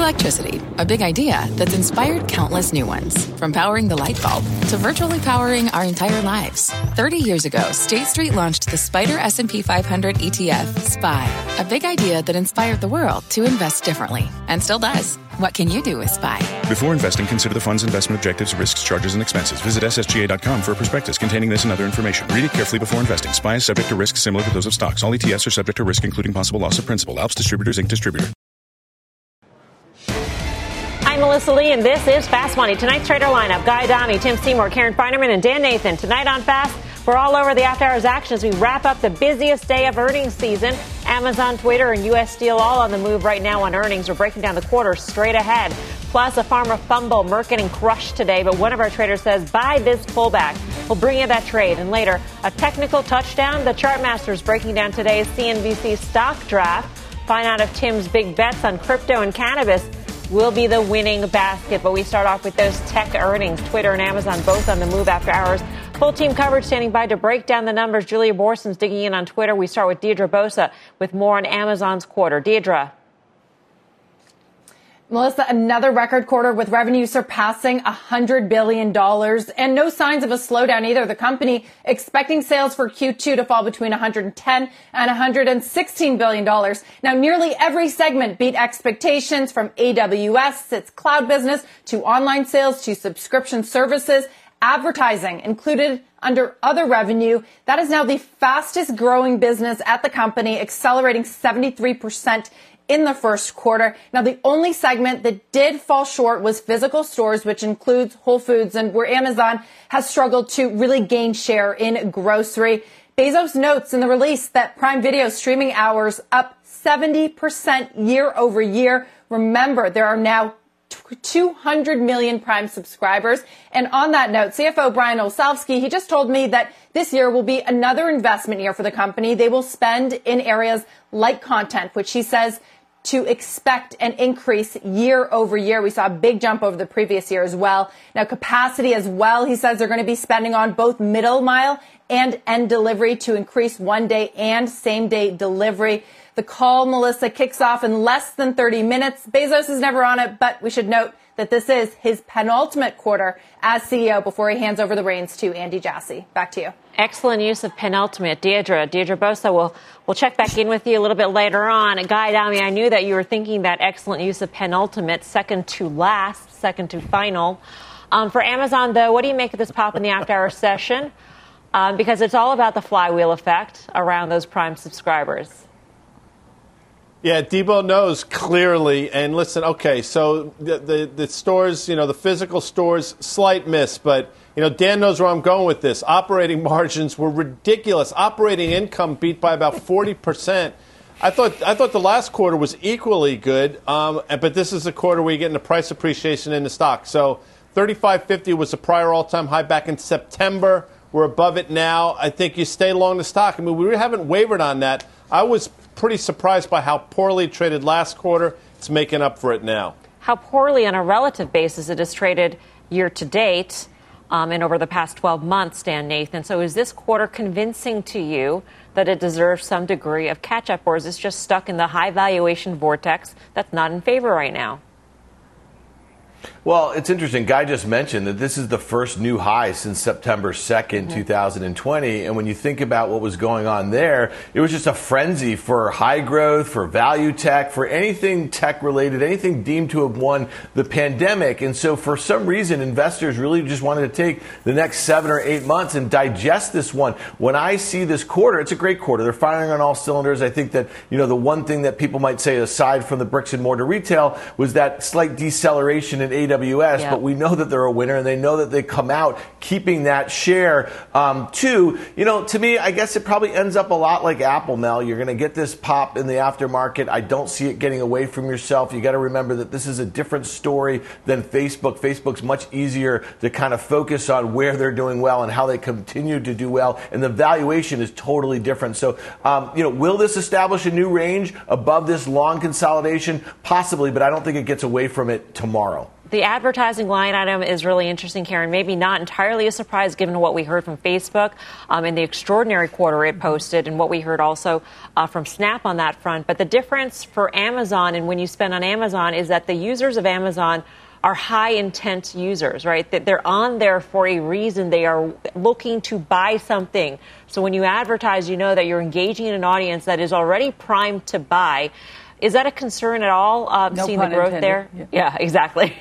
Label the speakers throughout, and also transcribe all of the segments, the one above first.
Speaker 1: electricity, a big idea that's inspired countless new ones. From powering the light bulb to virtually powering our entire lives. 30 years ago, State Street launched the SPDR S&P 500 ETF, SPY. A big idea that inspired the world to invest differently. And still does. What can you do with SPY?
Speaker 2: Before investing, consider the fund's investment objectives, risks, charges, and expenses. Visit ssga.com for a prospectus containing this and other information. Read it carefully before investing. SPY is subject to risks similar to those of stocks. All ETFs are subject to risk, including possible loss of principal. Alps Distributors, Inc. Distributor.
Speaker 3: I'm Melissa Lee, and this is Fast Money. Tonight's trader lineup: Guy Adami, Tim Seymour, Karen Feinerman, and Dan Nathan. Tonight on Fast, we're all over the after-hours action as we wrap up the busiest day of earnings season. Amazon, Twitter, and U.S. Steel all on the move right now on earnings. We're breaking down the quarter straight ahead. Plus, a pharma fumble, Merck getting crushed today, but one of our traders says, buy this pullback. We'll bring you that trade. And later, a technical touchdown. The Chartmasters breaking down today's CNBC stock draft. Find out if Tim's big bets on crypto and cannabis will be the winning basket. But we start off with those tech earnings. Twitter and Amazon both on the move after hours. Full team coverage standing by to break down the numbers. Julia Borson's digging in on Twitter. We start with Deirdre Bosa with more on Amazon's quarter. Deirdre.
Speaker 4: Melissa, another record quarter with revenue surpassing $100 billion and no signs of a slowdown either. The company expecting sales for Q2 to fall between $110 and $116 billion. Now, nearly every segment beat expectations, from AWS, its cloud business, to online sales, to subscription services. Advertising included under other revenue. That is now the fastest growing business at the company, accelerating 73% in the first quarter. Now, the only segment that did fall short was physical stores, which includes Whole Foods, and where Amazon has struggled to really gain share in grocery. Bezos notes in the release that Prime Video streaming hours up 70% year over year. Remember, there are now 200 million Prime subscribers. And on that note, CFO Brian Olsavsky, he just told me that this year will be another investment year for the company. They will spend in areas like content, which he says to expect an increase year over year. We saw a big jump over the previous year as well. Now, capacity as well. He says they're going to be spending on both middle mile and end delivery to increase one day and same day delivery. The call, Melissa, kicks off in less than 30 minutes. Bezos is never on it, but we should note that this is his penultimate quarter as CEO before he hands over the reins to Andy Jassy. Back to you.
Speaker 3: Excellent use of penultimate. Deirdre Bosa, we'll check back in with you a little bit later on. Guy Adami, I knew that you were thinking that excellent use of penultimate, second to last, second to final. For Amazon, though, what do you make of this pop in the after-hour session? Because it's all about the flywheel effect around those Prime subscribers.
Speaker 5: Yeah, Debo knows clearly. And listen, okay, so the stores, the physical stores, slight miss. But, Dan knows where I'm going with this. Operating margins were ridiculous. Operating income beat by about 40%. I thought the last quarter was equally good. But this is a quarter where you're getting the price appreciation in the stock. So 35.50 was the prior all-time high back in September. We're above it now. I think you stay long the stock. I mean, we haven't wavered on that. I was pretty surprised by how poorly it traded last quarter. It's making up for it now.
Speaker 3: How poorly on a relative basis it has traded year to date and over the past 12 months, Dan Nathan. So is this quarter convincing to you that it deserves some degree of catch-up, or is this just stuck in the high valuation vortex that's not in favor right now?
Speaker 6: Well, it's interesting. Guy just mentioned that this is the first new high since September 2nd, 2020. And when you think about what was going on there, it was just a frenzy for high growth, for value tech, for anything tech related, anything deemed to have won the pandemic. And so for some reason, investors really just wanted to take the next 7 or 8 months and digest this one. When I see this quarter, it's a great quarter. They're firing on all cylinders. I think that, the one thing that people might say aside from the bricks and mortar retail was that slight deceleration in AWS, but we know that they're a winner and they know that they come out keeping that share. To me, I guess it probably ends up a lot like Apple, Mel. You're going to get this pop in the aftermarket. I don't see it getting away from yourself. You got to remember that this is a different story than Facebook. Facebook's much easier to kind of focus on where they're doing well and how they continue to do well. And the valuation is totally different. So, will this establish a new range above this long consolidation? Possibly, but I don't think it gets away from it tomorrow.
Speaker 3: The advertising line item is really interesting, Karen. Maybe not entirely a surprise given what we heard from Facebook in the extraordinary quarter it posted and what we heard also from Snap on that front. But the difference for Amazon and when you spend on Amazon is that the users of Amazon are high intent users, right? That they're on there for a reason. They are looking to buy something. So when you advertise, you know that you're engaging in an audience that is already primed to buy. Is that a concern at all, seeing the growth there? Yeah, exactly.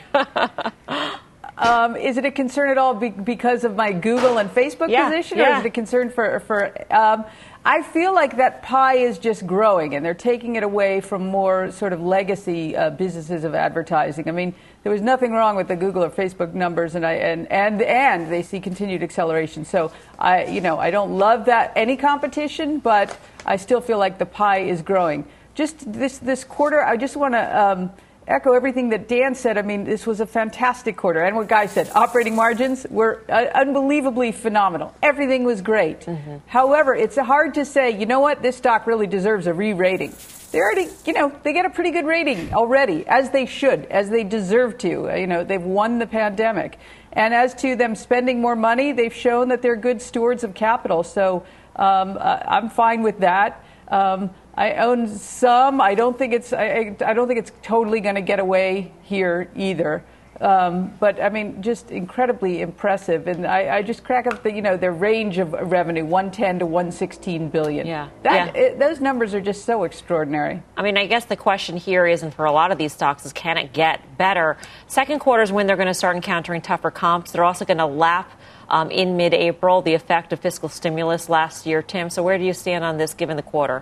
Speaker 7: Is it a concern at all because of my Google and Facebook position? Or is it a concern for I feel like that pie is just growing, and they're taking it away from more sort of legacy businesses of advertising. I mean, there was nothing wrong with the Google or Facebook numbers, and they see continued acceleration. So I don't love that any competition, but I still feel like the pie is growing. Just this quarter, I just want to echo everything that Dan said. I mean, this was a fantastic quarter. And what Guy said, operating margins were unbelievably phenomenal. Everything was great. Mm-hmm. However, it's hard to say, you know what, this stock really deserves a re-rating. They already, they get a pretty good rating already, as they should, as they deserve to. They've won the pandemic. And as to them spending more money, they've shown that they're good stewards of capital. So I'm fine with that. I own some. I don't think it's totally going to get away here either. But I mean, just incredibly impressive. And I just crack up their range of revenue, 110 to 116 billion. Yeah. Those numbers are just so extraordinary.
Speaker 3: I mean, I guess the question here isn't for a lot of these stocks is can it get better? Second quarter is when they're going to start encountering tougher comps. They're also going to lap in mid-April the effect of fiscal stimulus last year, Tim. So where do you stand on this given the quarter?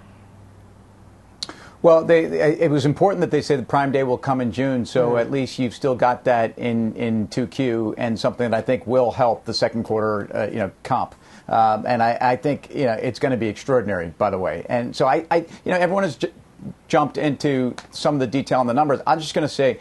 Speaker 8: Well, it was important that they say the Prime Day will come in June, so at least you've still got that in 2Q, and something that I think will help the second quarter, comp. And I think it's going to be extraordinary, by the way. And so everyone has jumped into some of the detail on the numbers. I'm just going to say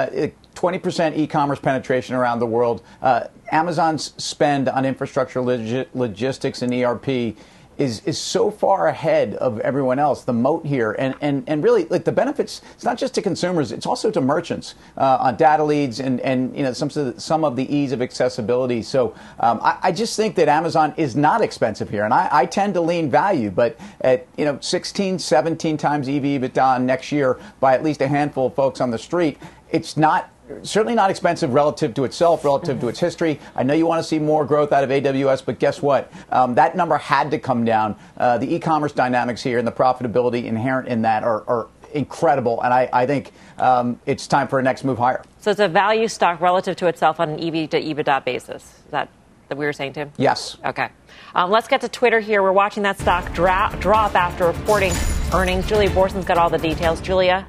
Speaker 8: 20% e-commerce penetration around the world. Amazon's spend on infrastructure, logistics, and ERP is so far ahead of everyone else, the moat here. And really, like, the benefits, it's not just to consumers, it's also to merchants on data leads and some of the ease of accessibility. So I just think that Amazon is not expensive here. And I tend to lean value, but at 16, 17 times EV/EBITDA next year by at least a handful of folks on the street, it's certainly not expensive relative to itself, relative to its history. I know you want to see more growth out of AWS, but guess what? That number had to come down. The e-commerce dynamics here and the profitability inherent in that are incredible, and I think it's time for a next move higher. So
Speaker 3: it's a value stock relative to itself on an EV to EBITDA basis. Is that we were saying, Tim?
Speaker 8: Yes.
Speaker 3: Okay. Let's get to Twitter here. We're watching that stock drop after reporting earnings. Julia Boorstin's got all the details. Julia?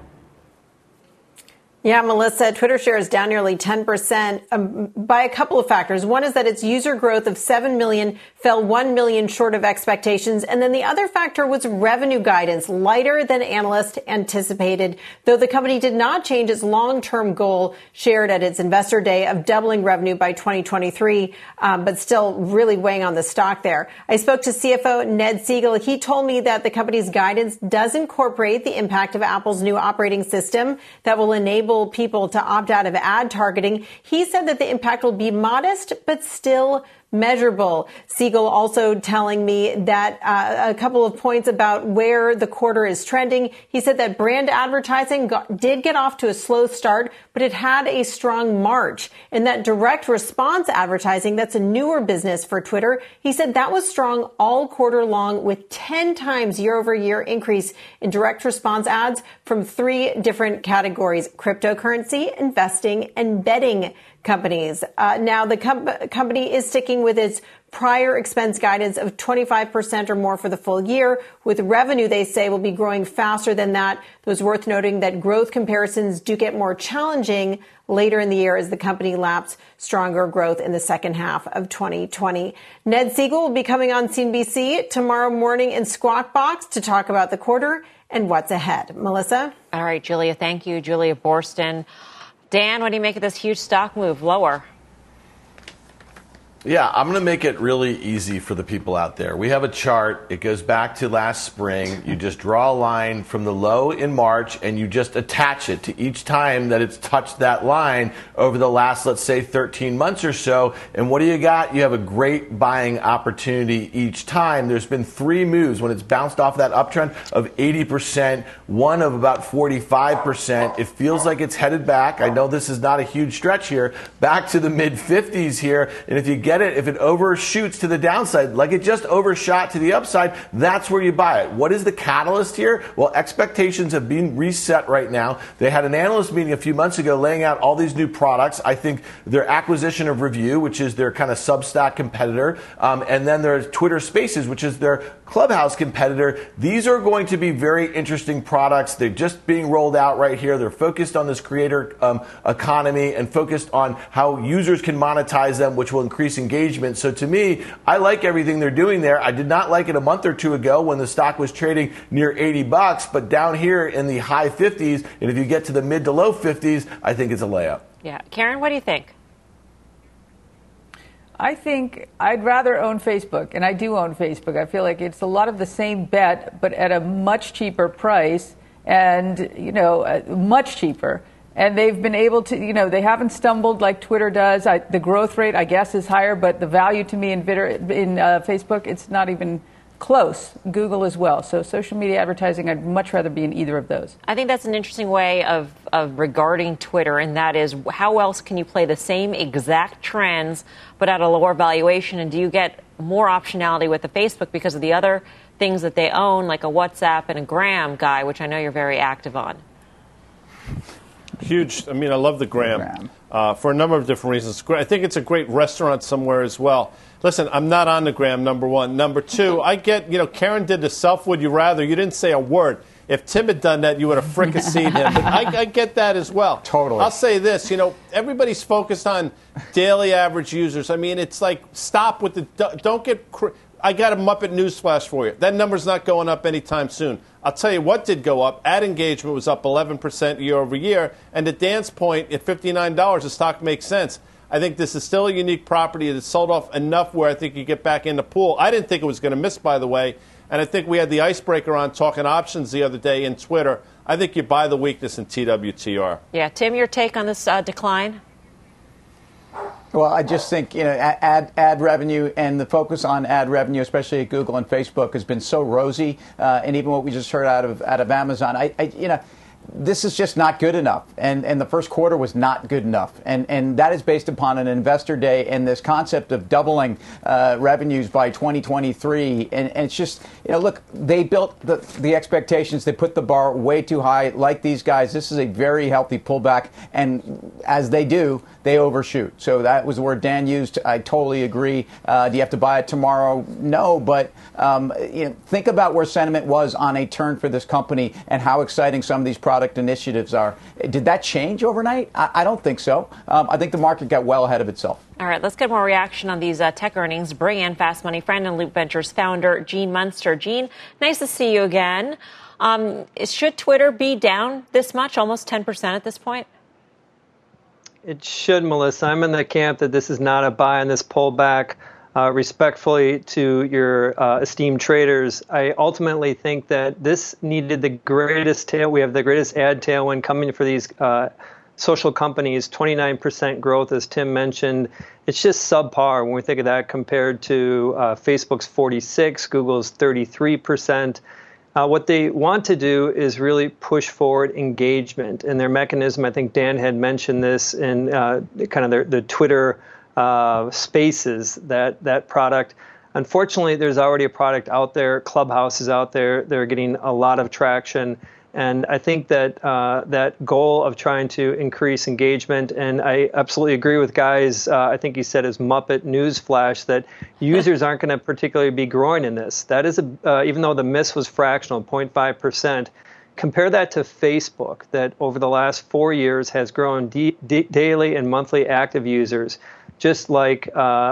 Speaker 4: Yeah, Melissa, Twitter share is down nearly 10% by a couple of factors. One is that its user growth of 7 million fell 1 million short of expectations. And then the other factor was revenue guidance, lighter than analysts anticipated, though the company did not change its long-term goal shared at its investor day of doubling revenue by 2023, but still really weighing on the stock there. I spoke to CFO Ned Siegel. He told me that the company's guidance does incorporate the impact of Apple's new operating system that will enable people to opt out of ad targeting. He said that the impact will be modest, but still measurable. Siegel also telling me that a couple of points about where the quarter is trending. He said that brand advertising did get off to a slow start, but it had a strong March. And that direct response advertising, that's a newer business for Twitter, he said that was strong all quarter long with 10 times year-over-year increase in direct response ads from 3 different categories: cryptocurrency, investing, and betting companies. Now, the company is sticking with its prior expense guidance of 25% or more for the full year. With revenue, they say, will be growing faster than that. It was worth noting that growth comparisons do get more challenging later in the year as the company laps stronger growth in the second half of 2020. Ned Siegel will be coming on CNBC tomorrow morning in Squawk Box to talk about the quarter and what's ahead. Melissa?
Speaker 3: All right, Julia, thank you. Julia Boorstin. Dan, what do you make of this huge stock move lower?
Speaker 6: Yeah, I'm going to make it really easy for the people out there. We have a chart. It goes back to last spring. You just draw a line from the low in March, and you just attach it to each time that it's touched that line over the last, let's say, 13 months or so. And what do you got? You have a great buying opportunity each time. There's been 3 moves when it's bounced off that uptrend of 80%, one of about 45%. It feels like it's headed back. I know this is not a huge stretch here, back to the mid-50s here. And if you get it, if it overshoots to the downside, like it just overshot to the upside, that's where you buy it. What is the catalyst here? Well, expectations have been reset right now. They had an analyst meeting a few months ago laying out all these new products. I think their acquisition of Review, which is their kind of Substack competitor, and then their Twitter Spaces, which is their Clubhouse competitor. These are going to be very interesting products. They're just being rolled out right here. They're focused on this creator economy and focused on how users can monetize them, which will increase engagement. So to me, I like everything they're doing there. I did not like it a month or two ago when the stock was trading near $80, but down here in the high 50s, and if you get to the mid to low 50s, I think it's a layup.
Speaker 3: Yeah. Karen, what do you think?
Speaker 7: I think I'd rather own Facebook, and I do own Facebook. I feel like it's a lot of the same bet, but at a much cheaper price, and, much cheaper. And they've been able to, they haven't stumbled like Twitter does. The growth rate, I guess, is higher, but the value to me in Facebook, it's not even close. Google as well. So social media advertising, I'd much rather be in either of those.
Speaker 3: I think that's an interesting way of regarding Twitter, and that is how else can you play the same exact trends but at a lower valuation? And do you get more optionality with the Facebook because of the other things that they own, like a WhatsApp and a Gram guy, which I know you're very active on?
Speaker 5: Huge. I mean, I love the Gram for a number of different reasons. I think it's a great restaurant somewhere as well. Listen, I'm not on the Gram, number one. Number two, I get, Karen did the self would you rather. You didn't say a word. If Tim had done that, you would have fricasseed him. But I get that as well.
Speaker 8: Totally.
Speaker 5: I'll say this, everybody's focused on daily average users. I mean, it's like, stop with don't get, I got a Muppet newsflash for you. That number's not going up anytime soon. I'll tell you what did go up. Ad engagement was up 11% year over year. And at Dan's point, at $59, the stock makes sense. I think this is still a unique property that's sold off enough where I think you get back in the pool. I didn't think it was going to miss, by the way. And I think we had the icebreaker on talking options the other day in Twitter. I think you buy the weakness in TWTR.
Speaker 3: Yeah. Tim, your take on this decline?
Speaker 8: Well, I just think, ad revenue and the focus on ad revenue, especially at Google and Facebook, has been so rosy. And even what we just heard out of Amazon, this is just not good enough. And the first quarter was not good enough. And that is based upon an investor day and this concept of doubling revenues by 2023. And it's just, look, they built the expectations. They put the bar way too high. Like these guys, this is a very healthy pullback. And as they do, they overshoot. So that was the word Dan used. I totally agree. Do you have to buy it tomorrow? No. But think about where sentiment was on a turn for this company and how exciting some of these product initiatives are. Did that change overnight? I don't think so. I think the market got well ahead of itself.
Speaker 3: All right, let's get more reaction on these tech earnings. Bring in Fast Money friend and Loop Ventures founder Gene Munster. Gene, nice to see you again. Should Twitter be down this much, almost 10% at this point?
Speaker 9: It should, Melissa. I'm in the camp that this is not a buy on this pullback. Respectfully to your esteemed traders, I ultimately think that this needed the greatest tail. We have the greatest ad tailwind coming for these social companies, 29% growth, as Tim mentioned. It's just subpar when we think of that compared to Facebook's 46, Google's 33%. What they want to do is really push forward engagement. And their mechanism, I think Dan had mentioned this in kind of the Twitter Spaces, that product. Unfortunately, there's already a product out there. Clubhouse is out there. They're getting a lot of traction. And I think that that goal of trying to increase engagement, and I absolutely agree with Guy's, I think he said his Muppet newsflash, that users aren't going to particularly be growing in this. That is, even though the miss was fractional, 0.5%, compare that to Facebook, that over the last 4 years has grown daily and monthly active users. Just like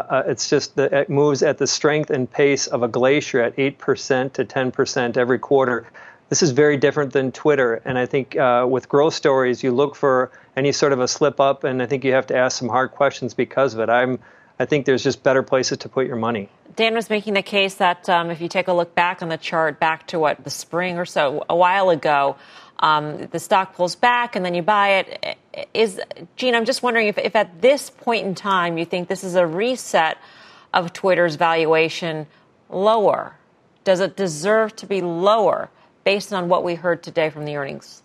Speaker 9: it moves at the strength and pace of a glacier at 8% to 10% every quarter. This is very different than Twitter. And I think with growth stories, you look for any sort of a slip up, and I think you have to ask some hard questions because of it. I think there's just better places to put your money.
Speaker 3: Dan was making the case that if you take a look back on the chart, back to the spring or so, a while ago, the stock pulls back and then you buy it. Gene, I'm just wondering if at this point in time you think this is a reset of Twitter's valuation lower. Does it deserve to be lower based on what we heard today from the earnings?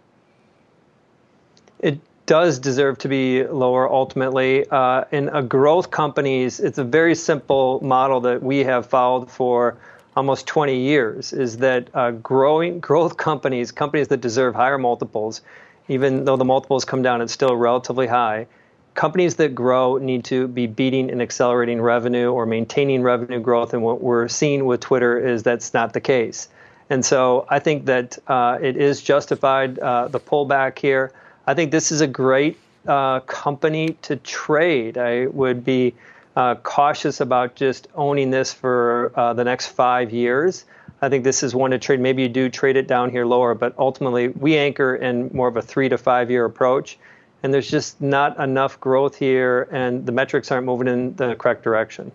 Speaker 9: It does deserve to be lower ultimately. In a growth companies, it's a very simple model that we have followed for almost 20 years, is that growth companies that deserve higher multiples, even though the multiples come down, it's still relatively high. Companies that grow need to be beating and accelerating revenue or maintaining revenue growth. And what we're seeing with Twitter is that's not the case. And so I think that it is justified, the pullback here. I think this is a great company to trade. I would be cautious about just owning this for the next 5 years. I think this is one to trade. Maybe you do trade it down here lower, but ultimately we anchor in more of a 3 to 5 year approach. And there's just not enough growth here, and the metrics aren't moving in the correct direction.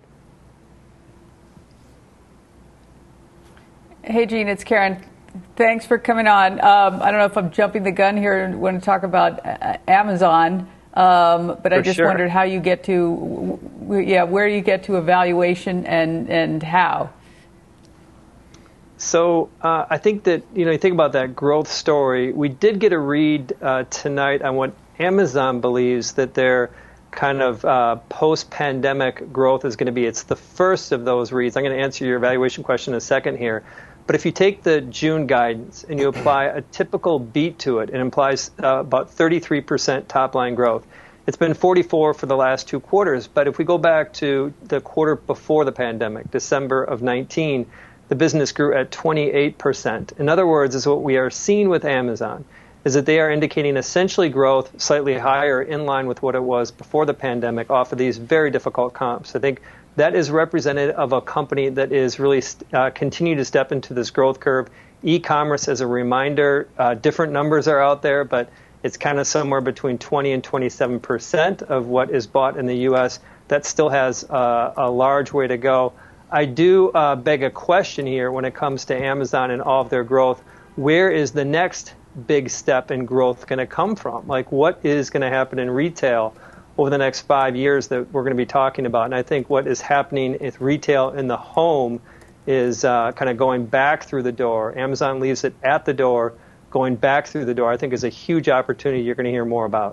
Speaker 7: Hey, Gene, it's Karen. Thanks for coming on. I don't know if I'm jumping the gun here and want to talk about Amazon, but I just wondered how you get to, where you get to evaluation and how.
Speaker 9: So I think that, you think about that growth story. We did get a read tonight on what Amazon believes that their kind of post-pandemic growth is going to be. It's the first of those reads. I'm going to answer your evaluation question in a second here. But if you take the June guidance and you apply a typical beat to it, it implies about 33% top-line growth. It's been 44 for the last 2 quarters. But if we go back to the quarter before the pandemic, December of 19, the business grew at 28%. In other words, is what we are seeing with Amazon is that they are indicating essentially growth slightly higher in line with what it was before the pandemic off of these very difficult comps. I think that is representative of a company that is really continue to step into this growth curve. E-commerce, as a reminder, different numbers are out there, but it's kind of somewhere between 20 and 27% of what is bought in the U.S. That still has a large way to go. I do beg a question here when it comes to Amazon and all of their growth. Where is the next big step in growth going to come from? Like, what is going to happen in retail over the next 5 years that we're going to be talking about? And I think what is happening with retail in the home is kind of going back through the door. Amazon leaves it at the door, going back through the door, I think is a huge opportunity you're going to hear more about.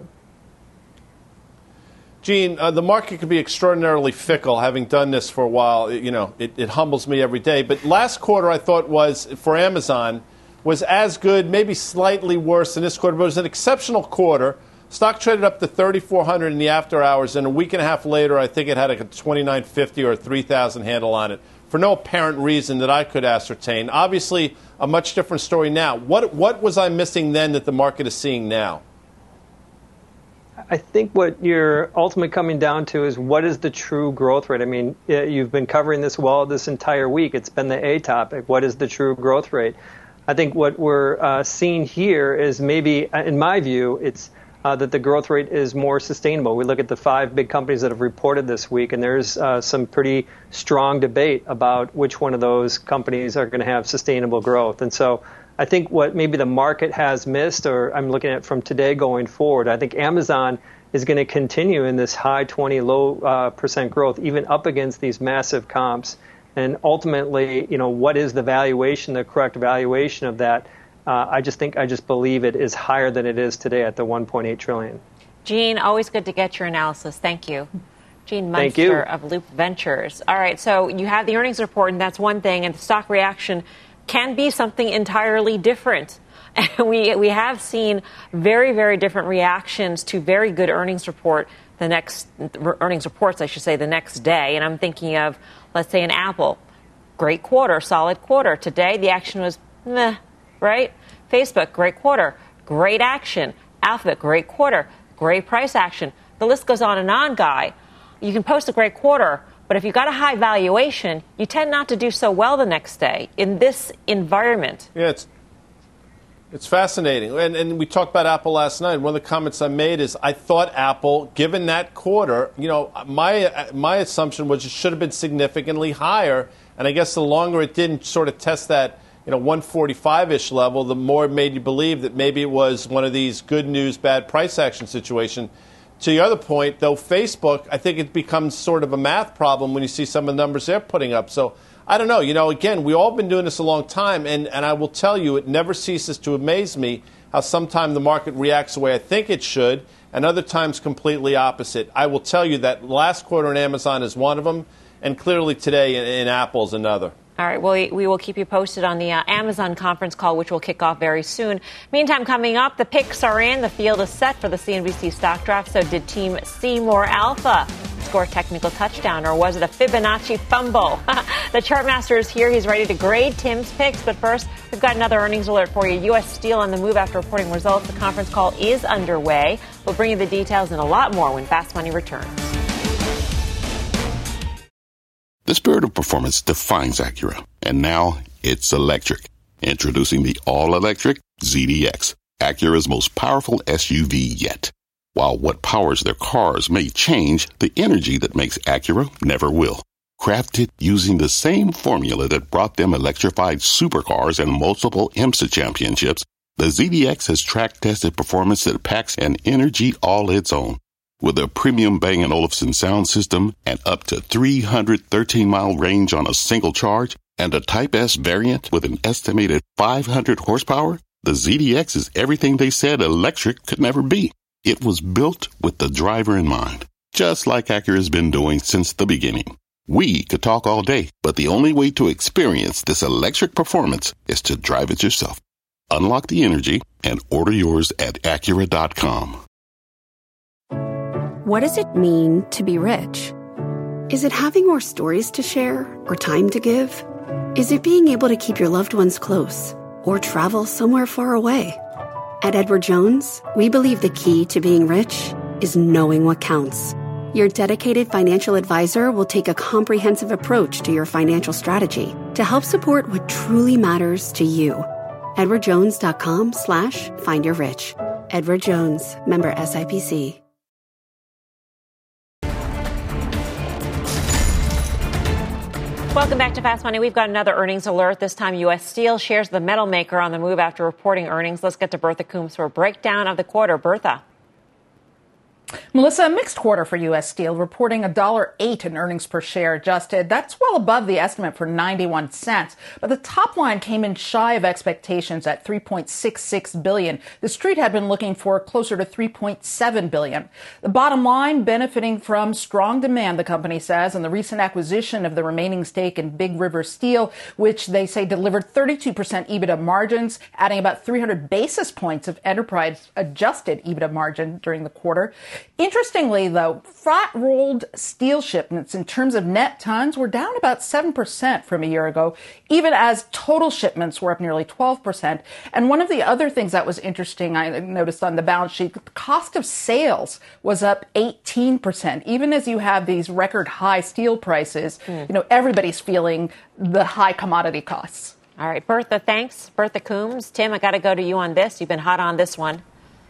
Speaker 5: Gene, the market can be extraordinarily fickle. Having done this for a while, it humbles me every day. But last quarter, I thought for Amazon was as good, maybe slightly worse than this quarter, but it was an exceptional quarter. Stock traded up to 3,400 in the after hours, and a week and a half later, I think it had a 2,950 or 3,000 handle on it for no apparent reason that I could ascertain. Obviously, a much different story now. What was I missing then that the market is seeing now?
Speaker 9: I think what you're ultimately coming down to is what is the true growth rate? I mean, you've been covering this well this entire week. It's been the A topic. What is the true growth rate? I think what we're seeing here is maybe, in my view, it's that the growth rate is more sustainable. We look at the 5 big companies that have reported this week, and there's some pretty strong debate about which one of those companies are going to have sustainable growth. And so I think what maybe the market has missed, or I'm looking at from today going forward, I think Amazon is going to continue in this high 20, low percent growth, even up against these massive comps. And ultimately, what is the valuation, the correct valuation of that? I just believe it is higher than it is today at the $1.8 trillion.
Speaker 3: Gene, always good to get your analysis. Thank you. Gene Munster of Loop Ventures. All right, so you have the earnings report, and that's one thing, and the stock reaction can be something entirely different. And we have seen very, very different reactions to very good earnings reports, the next day. And I'm thinking of, let's say, an Apple. Great quarter, solid quarter. Today, the action was meh, right? Facebook, great quarter, great action. Alphabet, great quarter, great price action. The list goes on, Guy. You can post a great quarter, but if you've got a high valuation, you tend not to do so well the next day in this environment.
Speaker 5: Yeah, It's fascinating. And we talked about Apple last night. One of the comments I made is I thought Apple, given that quarter, my assumption was it should have been significantly higher. And I guess the longer it didn't sort of test that 145-ish level, the more it made you believe that maybe it was one of these good news, bad price action situation. To your other point, though, Facebook, I think it becomes sort of a math problem when you see some of the numbers they're putting up. So I don't know. Again, we've all been doing this a long time, and I will tell you, it never ceases to amaze me how sometimes the market reacts the way I think it should, and other times completely opposite. I will tell you that last quarter in Amazon is one of them, and clearly today in Apple is another.
Speaker 3: All right, well, we will keep you posted on the Amazon conference call, which will kick off very soon. Meantime, coming up, the picks are in. The field is set for the CNBC stock draft. So did Team Seymour Alpha score a technical touchdown, or was it a Fibonacci fumble? The Chartmaster is here. He's ready to grade Tim's picks. But first, we've got another earnings alert for you. U.S. Steel on the move after reporting results. The conference call is underway. We'll bring you the details and a lot more when Fast Money returns.
Speaker 10: The spirit of performance defines Acura, and now it's electric. Introducing the all-electric ZDX, Acura's most powerful SUV yet. While what powers their cars may change, the energy that makes Acura never will. Crafted using the same formula that brought them electrified supercars and multiple IMSA championships, the ZDX has track-tested performance that packs an energy all its own. With a premium Bang & Olufsen sound system and up to 313-mile range on a single charge, and a Type S variant with an estimated 500 horsepower, the ZDX is everything they said electric could never be. It was built with the driver in mind, just like Acura's been doing since the beginning. We could talk all day, but the only way to experience this electric performance is to drive it yourself. Unlock the energy and order yours at Acura.com.
Speaker 11: What does it mean to be rich? Is it having more stories to share or time to give? Is it being able to keep your loved ones close or travel somewhere far away? At Edward Jones, we believe the key to being rich is knowing what counts. Your dedicated financial advisor will take a comprehensive approach to your financial strategy to help support what truly matters to you. EdwardJones.com/findyourrich. Edward Jones, member SIPC.
Speaker 3: Welcome back to Fast Money. We've got another earnings alert. This time, U.S. Steel shares the metal maker on the move after reporting earnings. Let's get to Bertha Coombs for a breakdown of the quarter. Bertha.
Speaker 12: Melissa, a mixed quarter for U.S. Steel, reporting $1.08 in earnings per share adjusted. That's well above the estimate for 91 cents. But the top line came in shy of expectations at $3.66 billion. The street had been looking for closer to $3.7 billion. The bottom line benefiting from strong demand, the company says, and the recent acquisition of the remaining stake in Big River Steel, which they say delivered 32% EBITDA margins, adding about 300 basis points of enterprise adjusted EBITDA margin during the quarter. Interestingly, though, flat-rolled steel shipments in terms of net tons were down about 7% from a year ago, even as total shipments were up nearly 12%. And one of the other things that was interesting, I noticed on the balance sheet, the cost of sales was up 18%. Even as you have these record high steel prices, everybody's feeling the high commodity costs.
Speaker 3: All right, Bertha, thanks. Bertha Coombs. Tim, I got to go to you on this. You've been hot on this one.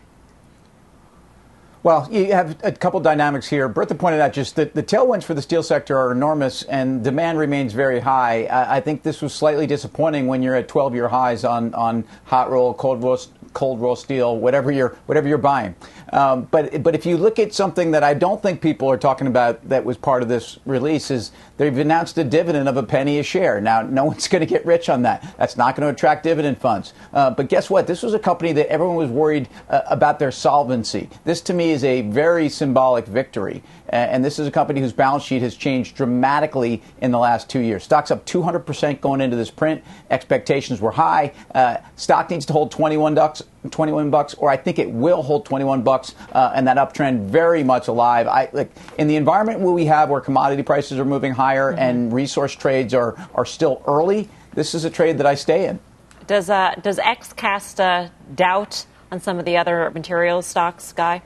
Speaker 8: Well, you have a couple dynamics here. Bertha pointed out just that the tailwinds for the steel sector are enormous and demand remains very high. I think this was slightly disappointing when you're at 12-year highs on hot roll, cold roll steel, whatever you're buying. But if you look at something that I don't think people are talking about that was part of this release is they've announced a dividend of $0.01 a share. Now, no one's going to get rich on that. That's not going to attract dividend funds. But guess what? This was a company that everyone was worried about their solvency. This, to me, is a very symbolic victory. And this is a company whose balance sheet has changed dramatically in the last 2 years. Stock's up 200% going into this print. Expectations were high. Stock needs to hold $21, or I think it will hold $21, and that uptrend very much alive. In the environment where commodity prices are moving higher and resource trades are still early, this is a trade that I stay in.
Speaker 3: Does X cast doubt on some of the other materials stocks, Guy?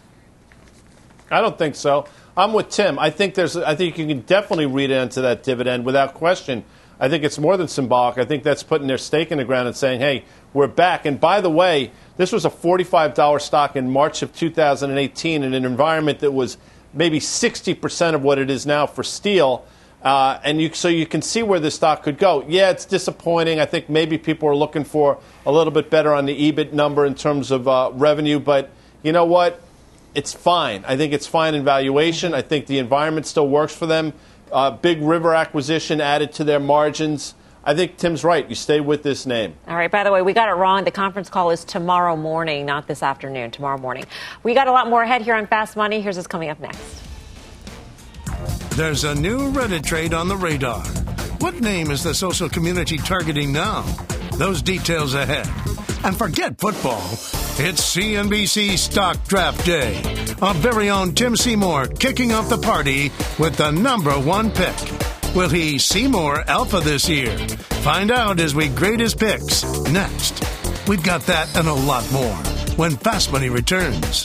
Speaker 5: I don't think so. I'm with Tim. I think you can definitely read into that dividend without question. I think it's more than symbolic. I think that's putting their stake in the ground and saying, hey, we're back. And by the way, this was a $45 stock in March of 2018 in an environment that was maybe 60% of what it is now for steel. So you can see where this stock could go. Yeah, it's disappointing. I think maybe people are looking for a little bit better on the EBIT number in terms of revenue. But you know what? It's fine. I think it's fine in valuation. I think the environment still works for them. Big River acquisition added to their margins. I think Tim's right. You stay with this name.
Speaker 3: All right. By the way, we got it wrong. The conference call is tomorrow morning, not this afternoon, tomorrow morning. We got a lot more ahead here on Fast Money. Here's what's coming up next.
Speaker 13: There's a new Reddit trade on the radar. What name is the social community targeting now? Those details ahead. And forget football. It's CNBC Stock Draft Day. Our very own Tim Seymour kicking off the party with the number one pick. Will he Seymour Alpha this year? Find out as we grade his picks next. We've got that and a lot more when Fast Money returns.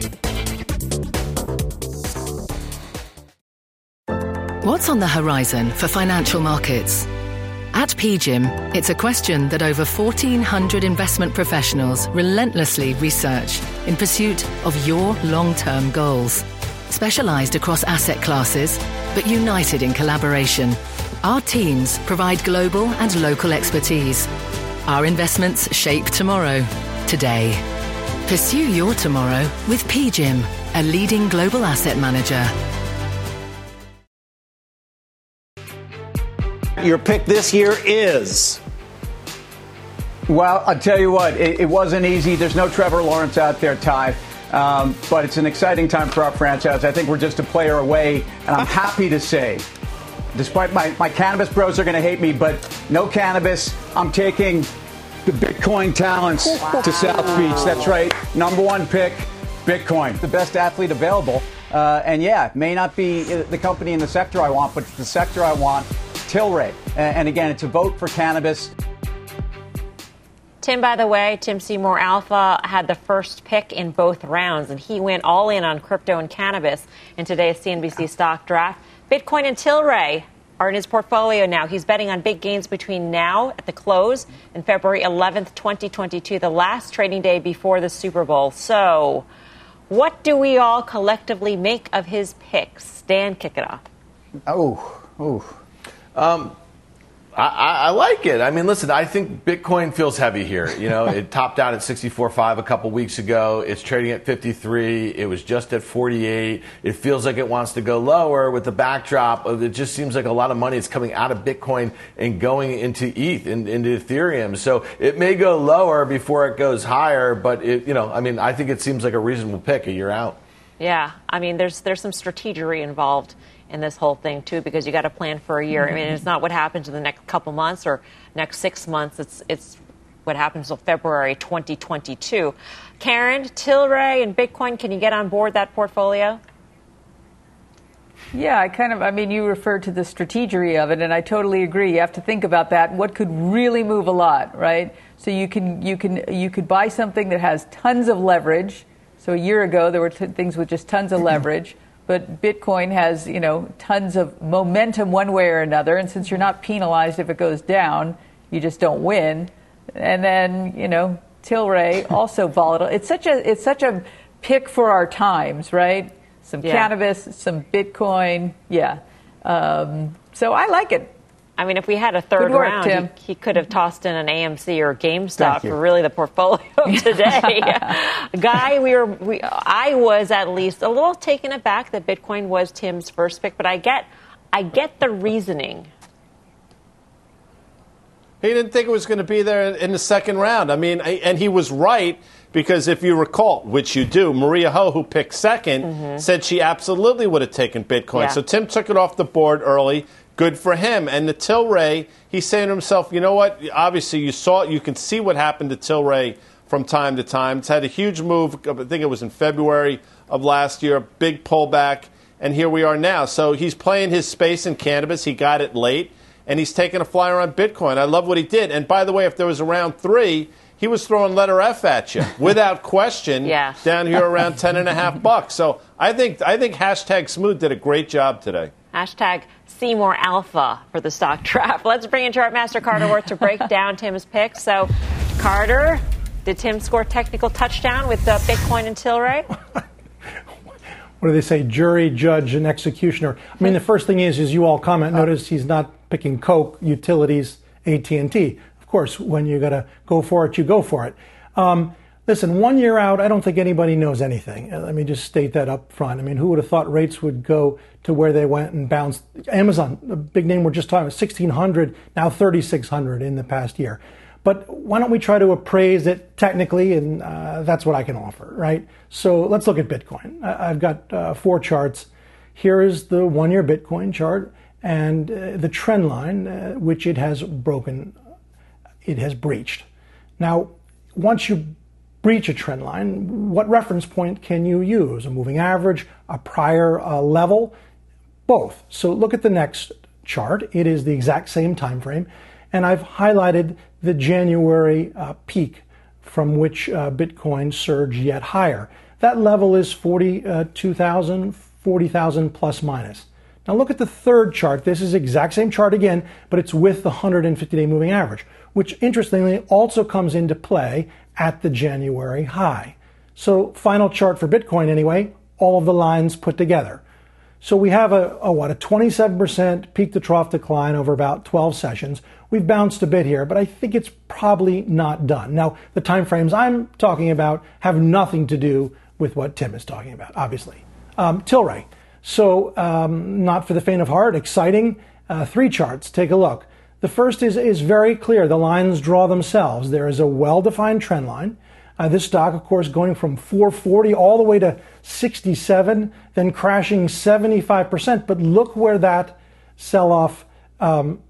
Speaker 14: What's on the horizon for financial markets? At PGIM, it's a question that over 1,400 investment professionals relentlessly research in pursuit of your long-term goals. Specialized across asset classes, but united in collaboration, our teams provide global and local expertise. Our investments shape tomorrow, today. Pursue your tomorrow with PGIM, a leading global asset manager.
Speaker 15: Your pick this year is?
Speaker 8: Well, I'll tell you what, it wasn't easy. There's no Trevor Lawrence out there, Ty. But it's an exciting time for our franchise. I think we're just a player away. And I'm happy to say, despite my cannabis bros are going to hate me, but no cannabis. I'm taking the Bitcoin talents to South Beach. That's right. Number one pick, Bitcoin. The best athlete available. And yeah, it may not be the company in the sector I want, but the sector I want. Tilray. And again, it's a vote for cannabis.
Speaker 3: Tim, by the way, Tim Seymour Alpha had the first pick in both rounds, and he went all in on crypto and cannabis in today's CNBC stock draft. Bitcoin and Tilray are in his portfolio now. He's betting on big gains between now at the close and February 11th, 2022, the last trading day before the Super Bowl. So what do we all collectively make of his picks? Dan, kick it off.
Speaker 6: I like it. I mean, listen, I think Bitcoin feels heavy here. You know, it topped out at 64.5 a couple weeks ago. It's trading at 53. It was just at 48. It feels like it wants to go lower with the backdrop of it just seems like a lot of money is coming out of Bitcoin and going into ETH, into Ethereum. So it may go lower before it goes higher, but I think it seems like a reasonable pick a year out.
Speaker 3: Yeah, I mean, there's some strategery involved in this whole thing, too, because you got to plan for a year. I mean, it's not what happens in the next couple months or next 6 months. It's what happens until February 2022. Karen, Tilray and Bitcoin, can you get on board that portfolio?
Speaker 7: Yeah, you referred to the strategery of it, and I totally agree. You have to think about that. What could really move a lot, right? So you could buy something that has tons of leverage. So a year ago, there were things with just tons of leverage. But Bitcoin has, tons of momentum one way or another. And since you're not penalized if it goes down, you just don't win. And then, Tilray, also volatile. It's such a pick for our times, right? Some cannabis, some Bitcoin. Yeah. So I like it.
Speaker 3: I mean, if we had a third round, he could have tossed in an AMC or GameStop for really the portfolio today. Guy, I was at least a little taken aback that Bitcoin was Tim's first pick, but I get the reasoning.
Speaker 5: He didn't think it was going to be there in the second round. I mean, and he was right because if you recall, which you do, Maria Ho, who picked second, said she absolutely would have taken Bitcoin. Yeah. So Tim took it off the board early. Good for him. And the Tilray, he's saying to himself, you know what? Obviously, you can see what happened to Tilray from time to time. It's had a huge move. I think it was in February of last year, big pullback, and here we are now. So he's playing his space in cannabis. He got it late, and he's taking a flyer on Bitcoin. I love what he did. And by the way, if there was a round 3, he was throwing letter F at you without question. Down here around $10.50. So I think hashtag Smooth did a great job today.
Speaker 3: Hashtag Seymour Alpha for the stock draft. Let's bring in Chartmaster Carter Worth to break down Tim's picks. So Carter, did Tim score technical touchdown with Bitcoin and Tilray?
Speaker 16: What do they say? Jury, judge, and executioner. I mean, the first thing is you all comment. Notice he's not picking Coke, utilities, AT&T. Of course, when you got to go for it, you go for it. Listen, 1 year out, I don't think anybody knows anything. Let me just state that up front. I mean, who would have thought rates would go to where they went and bounced? Amazon, a big name we're just talking about, 1,600, now 3,600 in the past year. But why don't we try to appraise it technically, and that's what I can offer, right? So let's look at Bitcoin. I've got 4 charts. Here is the 1 year Bitcoin chart and the trend line, which it has broken, it has breached. Now, once you breach a trend line, what reference point can you use? A moving average, a prior level? Both. So look at the next chart. It is the exact same time frame, and I've highlighted the January peak from which Bitcoin surged yet higher. That level is 42,000, 40,000 plus minus. Now look at the third chart. This is the exact same chart again, but it's with the 150-day moving average, which interestingly also comes into play at the January high. So final chart for Bitcoin anyway, all of the lines put together. So we have a 27% peak to trough decline over about 12 sessions. We've bounced a bit here, but I think it's probably not done. Now, the time frames I'm talking about have nothing to do with what Tim is talking about, obviously. Tilray. So not for the faint of heart, exciting. 3 charts, take a look. The first is very clear. The lines draw themselves. There is a well-defined trend line. This stock, of course, going from 440 all the way to 67, then crashing 75%. But look where that sell-off. All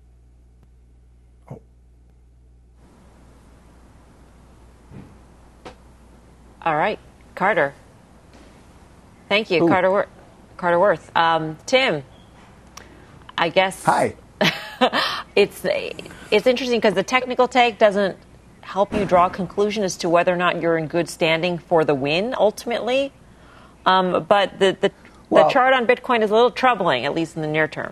Speaker 3: right, Carter. Thank you, Ooh. Carter Worth. Tim, I guess.
Speaker 8: Hi.
Speaker 3: It's interesting because the technical take doesn't help you draw a conclusion as to whether or not you're in good standing for the win ultimately. But the chart on Bitcoin is a little troubling, at least in the near term.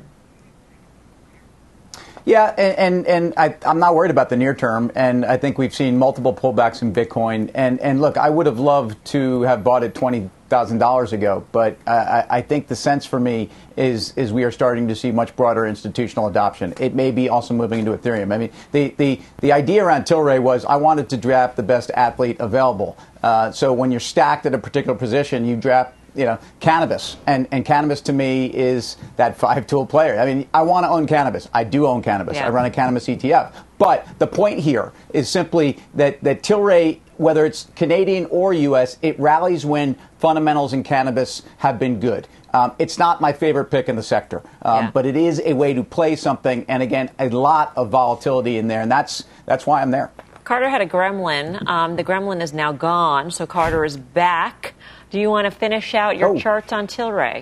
Speaker 8: Yeah, and I'm not worried about the near term, and I think we've seen multiple pullbacks in Bitcoin. And look, I would have loved to have bought it $20,000 ago, but I think the sense for me is we are starting to see much broader institutional adoption. It may be also moving into Ethereum. I mean, the idea around Tilray was I wanted to draft the best athlete available. So when you're stacked at a particular position, you draft cannabis. And cannabis to me is that 5-tool player. I mean, I want to own cannabis. I do own cannabis. Yeah. I run a cannabis ETF. But the point here is simply that Tilray, whether it's Canadian or U.S., it rallies when fundamentals in cannabis have been good. It's not my favorite pick in the sector, but it is a way to play something. And again, a lot of volatility in there. And that's why I'm there.
Speaker 3: Carter had a gremlin. The gremlin is now gone, so Carter is back. Do you want to finish out your charts on Tilray?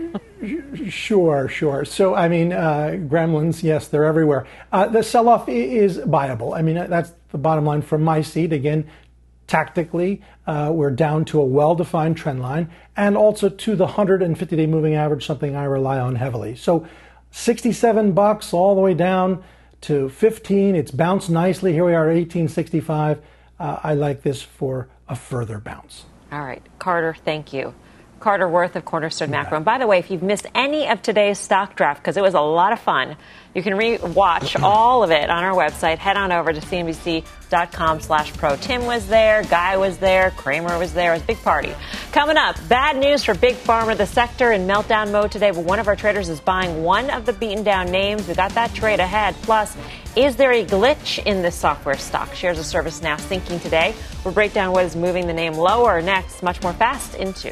Speaker 16: Sure. So, I mean, gremlins, yes, they're everywhere. The sell-off is viable. I mean, that's the bottom line from my seat. Again, tactically, we're down to a well-defined trend line and also to the 150-day moving average, something I rely on heavily. So $67 all the way down to 15. It's bounced nicely. Here we are at 1865. I like this for a further bounce.
Speaker 3: All right. Carter, thank you. Carter Worth of Cornerstone Macro. And by the way, if you've missed any of today's stock draft, because it was a lot of fun, you can re-watch all of it on our website. Head on over to cnbc.com/pro. Tim was there, Guy was there, Kramer was there. It was a big party. Coming up, bad news for Big Pharma. The sector in meltdown mode today, but one of our traders is buying one of the beaten down names. We got that trade ahead. Plus, is there a glitch in this software stock? Shares of ServiceNow sinking today. We'll break down what is moving the name lower next. Much more fast into.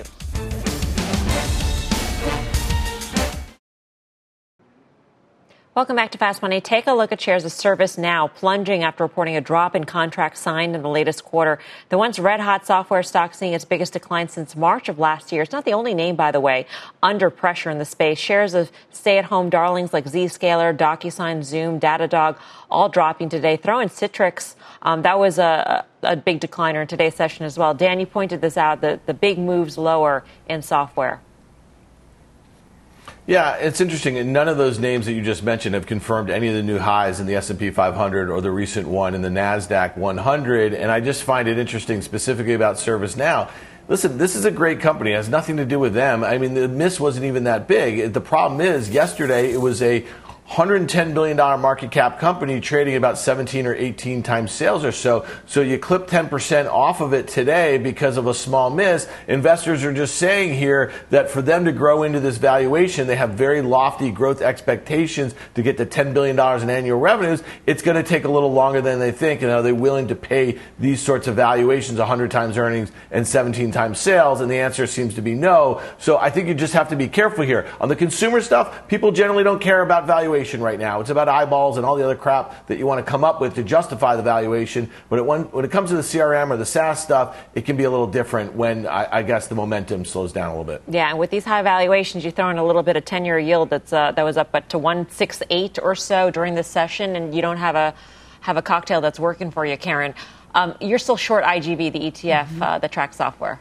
Speaker 3: Welcome back to Fast Money. Take a look at shares of ServiceNow plunging after reporting a drop in contracts signed in the latest quarter. The once red-hot software stock seeing its biggest decline since March of last year. It's not the only name, by the way, under pressure in the space. Shares of stay-at-home darlings like Zscaler, DocuSign, Zoom, Datadog, all dropping today. Throw in Citrix. That was a big decliner in today's session as well. Dan, you pointed this out, the big moves lower in software.
Speaker 6: Yeah, it's interesting. And none of those names that you just mentioned have confirmed any of the new highs in the S&P 500 or the recent one in the NASDAQ 100. And I just find it interesting specifically about ServiceNow. Listen, this is a great company. It has nothing to do with them. I mean, the miss wasn't even that big. The problem is yesterday it was a $110 billion market cap company trading about 17 or 18 times sales or so. So you clip 10% off of it today because of a small miss. Investors are just saying here that for them to grow into this valuation, they have very lofty growth expectations to get to $10 billion in annual revenues. It's going to take a little longer than they think. And are they willing to pay these sorts of valuations, 100 times earnings and 17 times sales? And the answer seems to be no. So I think you just have to be careful here. On the consumer stuff, people generally don't care about valuation right now. It's about eyeballs and all the other crap that you want to come up with to justify the valuation. But when it comes to the CRM or the SaaS stuff, it can be a little different when I guess the momentum slows down a little bit.
Speaker 3: Yeah, and with these high valuations, you throw in a little bit of 10-year yield that was up to 168 or so during this session, and you don't have a cocktail that's working for you, Karen. You're still short IGV, the ETF that tracks software.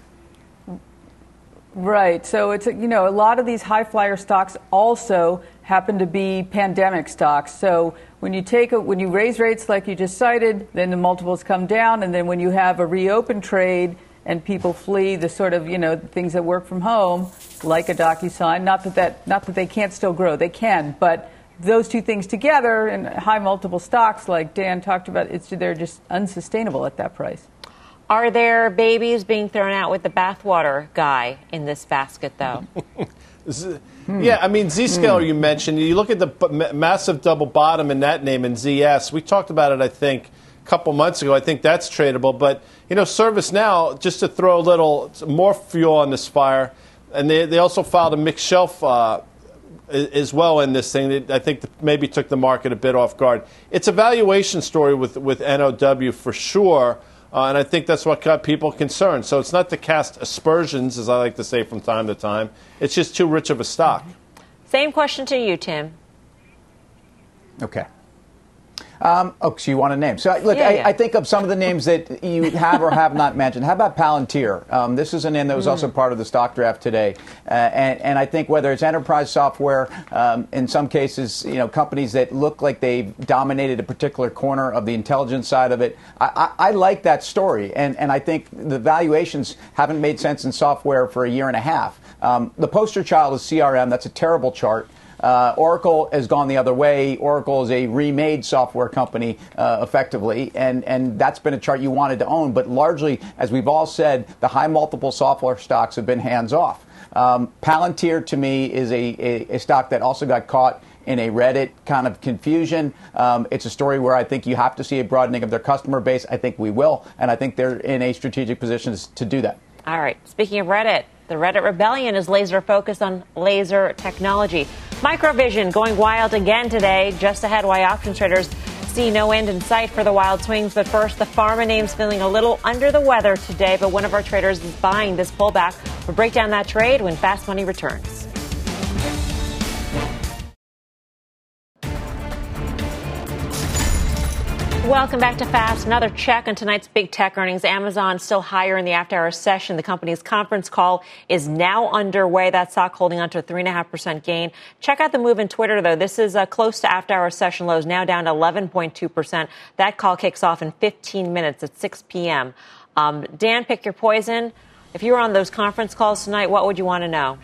Speaker 7: Right. So it's, a lot of these high flyer stocks also happen to be pandemic stocks. So when you raise rates like you just cited, then the multiples come down. And then when you have a reopen trade and people flee the sort of, things that work from home, like a DocuSign, not that they can't still grow. They can. But those two things together and high multiple stocks like Dan talked about, they're just unsustainable at that price.
Speaker 3: Are there babies being thrown out with the bathwater guy in this basket, though?
Speaker 5: Yeah, I mean, Zscaler you mentioned. You look at the massive double bottom in that name in ZS. We talked about it, I think, a couple months ago. I think that's tradable. But, ServiceNow, just to throw a little more fuel on this fire, and they also filed a mixed shelf as well in this thing that I think maybe took the market a bit off guard. It's a valuation story with NOW for sure. And I think that's what got people concerned. So it's not to cast aspersions, as I like to say from time to time. It's just too rich of a stock.
Speaker 3: Same question to you, Tim.
Speaker 8: Okay. So you want a name. So, look, yeah. I think of some of the names that you have or have not mentioned. How about Palantir? This is a name that was also part of the stock draft today. And I think whether it's enterprise software, in some cases, companies that look like they've dominated a particular corner of the intelligence side of it, I like that story. And I think the valuations haven't made sense in software for a year and a half. The poster child is CRM. That's a terrible chart. Oracle has gone the other way. Oracle is a remade software company, effectively, and that's been a chart you wanted to own. But largely, as we've all said, the high multiple software stocks have been hands-off. Palantir, to me, is a stock that also got caught in a Reddit kind of confusion. It's a story where I think you have to see a broadening of their customer base. I think we will, and I think they're in a strategic position to do that.
Speaker 3: All right. Speaking of Reddit, the Reddit rebellion is laser focused on laser technology. Microvision going wild again today. Just ahead, why options traders see no end in sight for the wild swings. But first, the pharma name's feeling a little under the weather today, but one of our traders is buying this pullback. We'll break down that trade when Fast Money returns. Welcome back to Fast. Another check on tonight's big tech earnings. Amazon still higher in the after-hour session. The company's conference call is now underway. That stock holding on to a 3.5% gain. Check out the move in Twitter, though. This is close to after-hour session lows, now down to 11.2%. That call kicks off in 15 minutes at 6 p.m. Dan, pick your poison. If you were on those conference calls tonight, what would you want to know?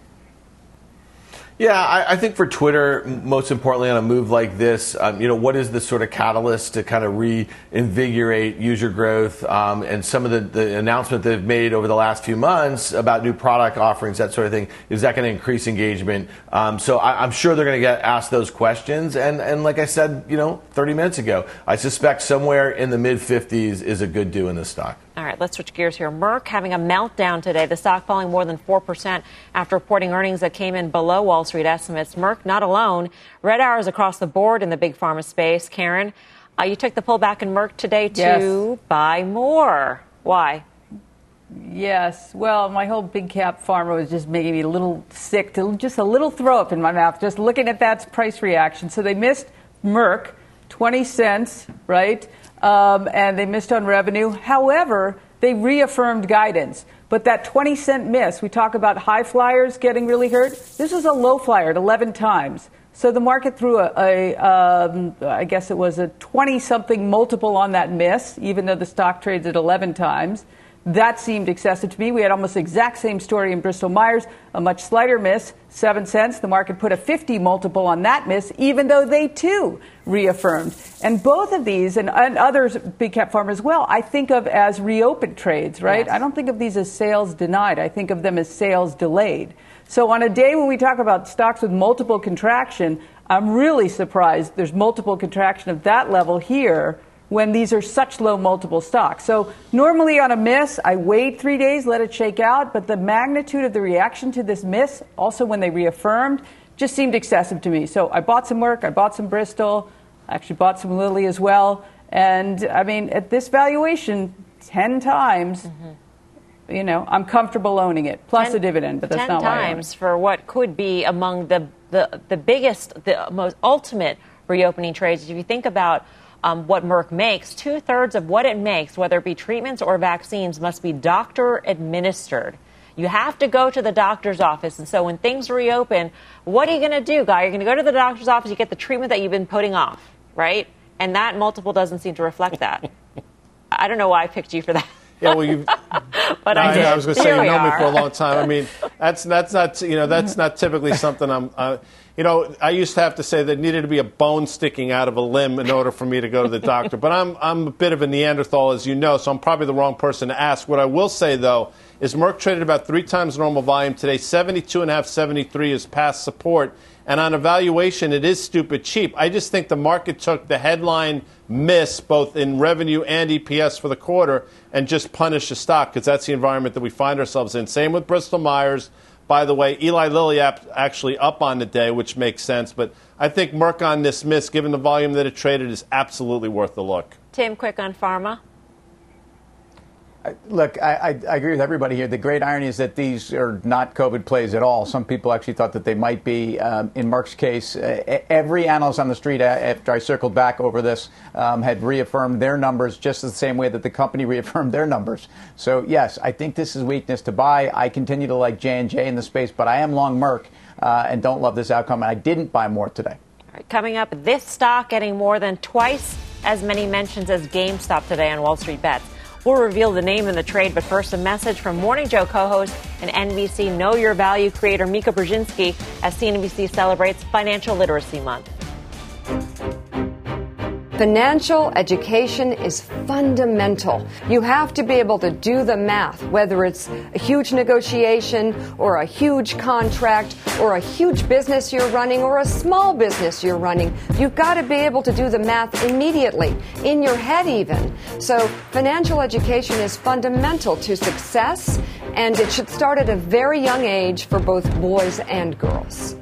Speaker 6: Yeah, I think for Twitter, most importantly on a move like this, what is the sort of catalyst to kind of reinvigorate user growth and some of the announcement they've made over the last few months about new product offerings, that sort of thing, is that going to increase engagement? So I'm sure they're going to get asked those questions. And like I said, 30 minutes ago, I suspect somewhere in the mid-50s is a good do in this stock.
Speaker 3: All right, let's switch gears here. Merck having a meltdown today. The stock falling more than 4% after reporting earnings that came in below Wall Street estimates. Merck not alone. Red arrows across the board in the big pharma space. Karen, you took the pullback in Merck today to buy more. Why?
Speaker 7: Yes. Well, my whole big cap pharma was just making me a little sick, just a little throw up in my mouth, just looking at that price reaction. So they missed Merck, 20 cents, right? And they missed on revenue. However, they reaffirmed guidance. But that 20-cent miss, we talk about high flyers getting really hurt. This was a low flyer at 11 times. So the market threw I guess it was a 20-something multiple on that miss, even though the stock trades at 11 times. That seemed excessive to me. We had almost the exact same story in Bristol-Myers, a much slighter miss, 7 cents. The market put a 50 multiple on that miss, even though they, too, reaffirmed. And both of these, and others, big cap pharma as well, I think of as reopened trades, right? Yes. I don't think of these as sales denied. I think of them as sales delayed. So on a day when we talk about stocks with multiple contraction, I'm really surprised there's multiple contraction of that level here when these are such low multiple stocks. So normally on a miss, I wait 3 days, let it shake out, but the magnitude of the reaction to this miss, also when they reaffirmed, just seemed excessive to me. So I bought some Merck, I bought some Bristol, I actually bought some Lilly as well. And I mean, at this valuation, 10 times, you know, I'm comfortable owning it, plus a dividend, but that's not why I own it.
Speaker 3: 10 times for what could be among the biggest, the most ultimate reopening trades. If you think about what Merck makes, 2/3 of what it makes, whether it be treatments or vaccines, must be doctor administered. You have to go to the doctor's office. And so when things reopen, what are you going to do, Guy? You're going to go to the doctor's office, you get the treatment that you've been putting off, right? And that multiple doesn't seem to reflect that. I don't know why I picked you for that.
Speaker 5: Yeah, well, you.
Speaker 3: But
Speaker 5: I was going to say, you know me for a long time. I mean, that's not that's not typically something I'm. I used to have to say there needed to be a bone sticking out of a limb in order for me to go to the doctor. But I'm a bit of a Neanderthal, as you know, so I'm probably the wrong person to ask. What I will say, though, is Merck traded about 3 times normal volume today. 72.5, 73 is past support. And on evaluation, it is stupid cheap. I just think the market took the headline miss, both in revenue and EPS for the quarter, and just punished the stock, because that's the environment that we find ourselves in. Same with Bristol-Myers. By the way, Eli Lilly actually up on the day, which makes sense. But I think Merck on this miss, given the volume that it traded, is absolutely worth the look.
Speaker 3: Tim, quick on pharma.
Speaker 8: Look, I agree with everybody here. The great irony is that these are not COVID plays at all. Some people actually thought that they might be. In Merck's case, every analyst on the street, after I circled back over this, had reaffirmed their numbers just the same way that the company reaffirmed their numbers. So, yes, I think this is weakness to buy. I continue to like J&J in the space, but I am long Merck and don't love this outcome. And I didn't buy more today.
Speaker 3: All right, coming up, this stock getting more than twice as many mentions as GameStop today on Wall Street Bets. We'll reveal the name in the trade, but first a message from Morning Joe co-host and NBC Know Your Value creator Mika Brzezinski as CNBC celebrates Financial Literacy Month.
Speaker 17: Financial education is fundamental. You have to be able to do the math, whether it's a huge negotiation or a huge contract or a huge business you're running or a small business you're running. You've got to be able to do the math immediately, in your head even. So financial education is fundamental to success, and it should start at a very young age for both boys and girls.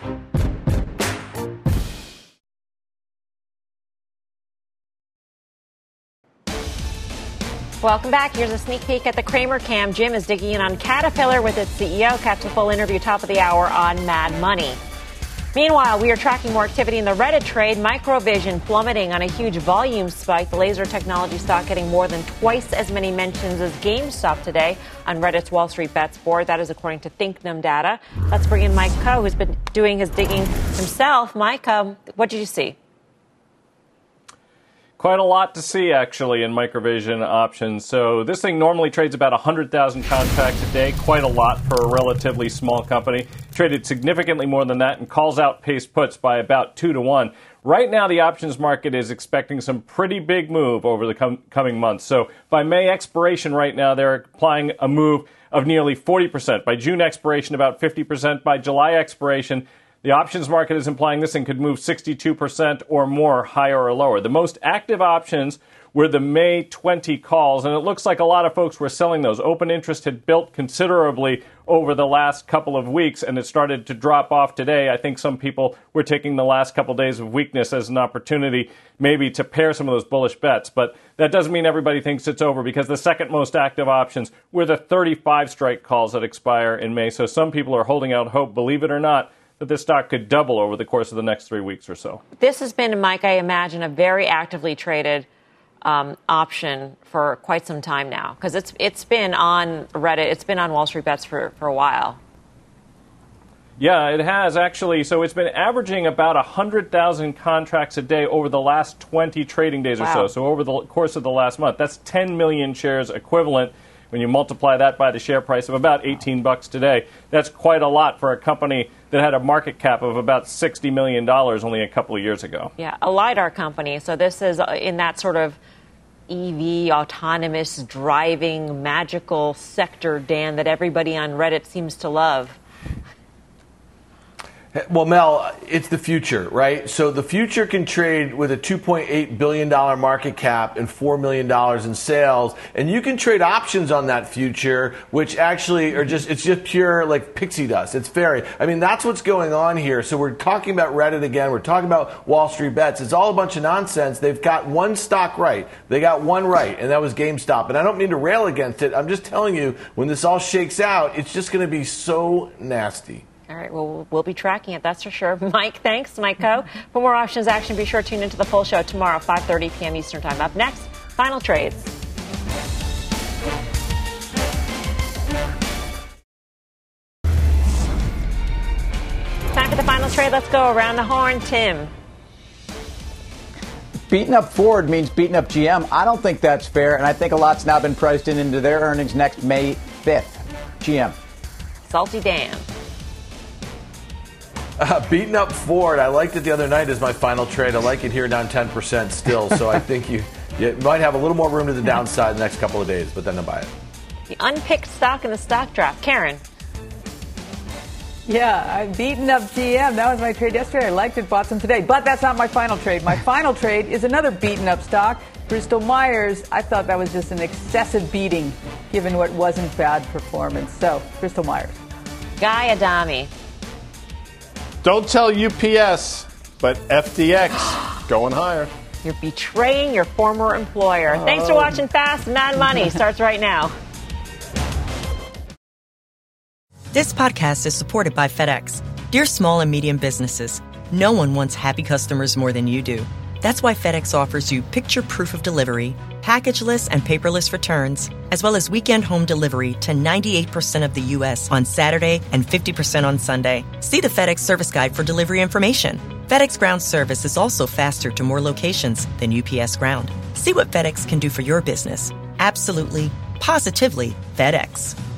Speaker 3: Welcome back. Here's a sneak peek at the Cramer Cam. Jim is digging in on Caterpillar with its CEO. Catch the full interview top of the hour on Mad Money. Meanwhile, we are tracking more activity in the Reddit trade. Microvision plummeting on a huge volume spike. The laser technology stock getting more than twice as many mentions as GameStop today on Reddit's Wall Street Bets board. That is according to ThinkNum data. Let's bring in Mike Coe, who's been doing his digging himself. Mike, what did you see?
Speaker 18: Quite a lot to see, actually, in Microvision options. So this thing normally trades about 100,000 contracts a day, quite a lot for a relatively small company. Traded significantly more than that and calls out pace puts by about 2-1. Right now, the options market is expecting some pretty big move over the coming months. So by May expiration right now, they're applying a move of nearly 40%. By June expiration, about 50%. By July expiration, the options market is implying this thing could move 62% or more, higher or lower. The most active options were the May 20 calls, and it looks like a lot of folks were selling those. Open interest had built considerably over the last couple of weeks, and it started to drop off today. I think some people were taking the last couple days of weakness as an opportunity maybe to pair some of those bullish bets. But that doesn't mean everybody thinks it's over, because the second most active options were the 35 strike calls that expire in May. So some people are holding out hope, believe it or not, that this stock could double over the course of the next 3 weeks or so.
Speaker 3: This has been, Mike, I imagine, a very actively traded option for quite some time now, because it's been on Reddit, it's been on Wall Street Bets for a while.
Speaker 18: Yeah, it has actually. So it's been averaging about 100,000 contracts a day over the last 20 trading days or so. So over the course of the last month, that's 10 million shares equivalent. When you multiply that by the share price of about $18 today, that's quite a lot for a company that had a market cap of about $60 million only a couple of years ago.
Speaker 3: Yeah, a LiDAR company. So this is in that sort of EV, autonomous driving, magical sector, Dan, that everybody on Reddit seems to love.
Speaker 6: Well, Mel, it's the future, right? So the future can trade with a $2.8 billion market cap and $4 million in sales. And you can trade options on that future, which actually are it's just pure like pixie dust. It's fairy. I mean, that's what's going on here. So we're talking about Reddit again. We're talking about Wall Street Bets. It's all a bunch of nonsense. They've got one stock right. They got one right, and that was GameStop. And I don't mean to rail against it. I'm just telling you, when this all shakes out, it's just going to be so nasty.
Speaker 3: All right, well, we'll be tracking it, that's for sure. Mike, thanks, Mike Coe. For more options action, be sure to tune into the full show tomorrow, 5:30 p.m. Eastern Time. Up next, final trades. Time for the final trade. Let's go around the horn. Tim.
Speaker 8: Beating up Ford means beating up GM. I don't think that's fair, and I think a lot's now been priced into their earnings next May 5th. GM.
Speaker 3: Salty Dan.
Speaker 6: Beating up Ford. I liked it the other night as my final trade. I like it here down 10% still. So I think you might have a little more room to the downside the next couple of days, but then I'll buy it.
Speaker 3: The unpicked stock in the stock draft. Karen.
Speaker 7: Yeah, I'm beating up GM. That was my trade yesterday. I liked it, bought some today. But that's not my final trade. My final trade is another beaten up stock, Bristol Myers. I thought that was just an excessive beating given what wasn't bad performance. So, Bristol Myers.
Speaker 3: Guy Adami.
Speaker 5: Don't tell UPS, but FDX going higher.
Speaker 3: You're betraying your former employer. Thanks for watching Fast Mad Money. Starts right now.
Speaker 19: This podcast is supported by FedEx. Dear small and medium businesses, no one wants happy customers more than you do. That's why FedEx offers you picture proof of delivery, packageless and paperless returns, as well as weekend home delivery to 98% of the U.S. on Saturday and 50% on Sunday. See the FedEx service guide for delivery information. FedEx Ground service is also faster to more locations than UPS Ground. See what FedEx can do for your business. Absolutely, positively FedEx.